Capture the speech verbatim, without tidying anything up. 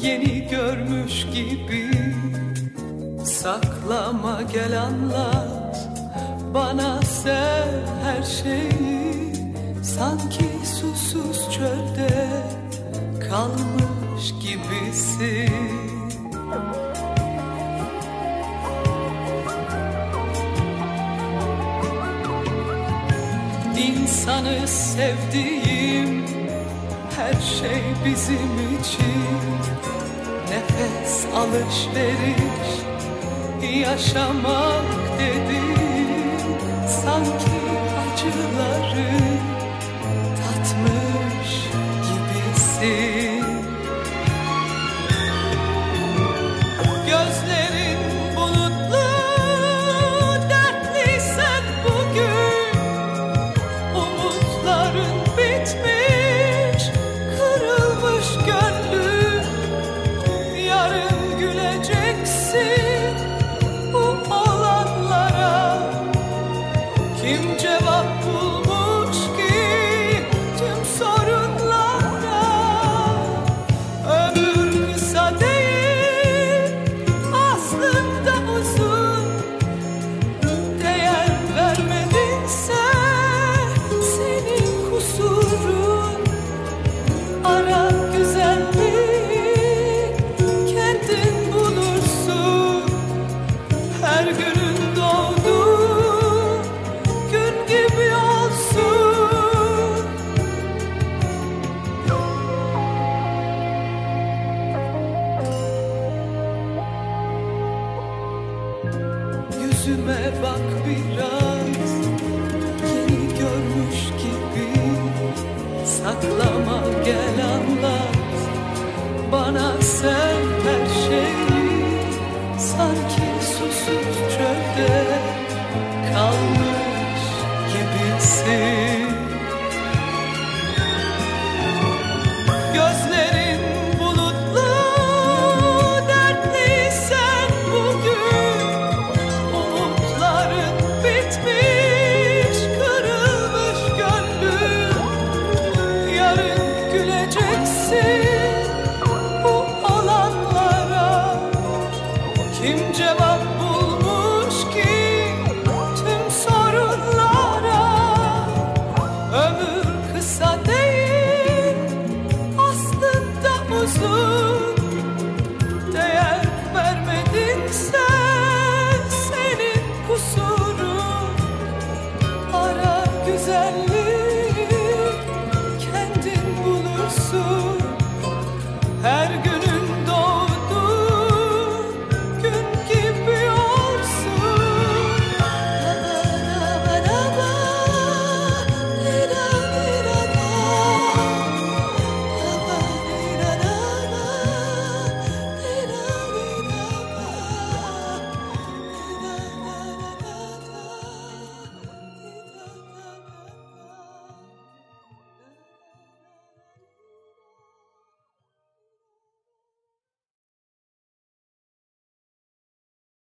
yeni görmüş gibi. Saklama, gel anlat bana sen her şeyi. Sanki susuz çölde kalmış gibisin. İnsanı sevdiğim, her şey bizim için. Nefes, alışveriş, yaşamak dediğim. Sanki acıları tatmış gibisin. Gözlerin bulutlu, dertliysen bugün. Umutların bitmiş, kırılmış gönlüm. Yarın güleceksin bu olanlara. Kim cevap bulmuş ki tüm sorunlara? Ömür kısa değil, aslında uzun. Değer vermedinse senin kusurun. Ara güzelliği, kendin bulursun. Her günün doğduğu gün gibi olsun. Yüzüme bak biraz, yeni görmüş gibi. Saklama, gel anlat bana sen her şeyi. Sanki susuz çölde kalmış gibisin. Gözlerin bulutlu, dertliysen bugün. Umutların bitmiş, kırılmış gönlüm. Yarın güleceksin bu olanlara. Kim cevap bulmuş ki tüm sorunlara? Ömür kısa değil, aslında uzun. Değer vermedinse senin kusurun. Ara güzelliği, kendin bulursun. Her gün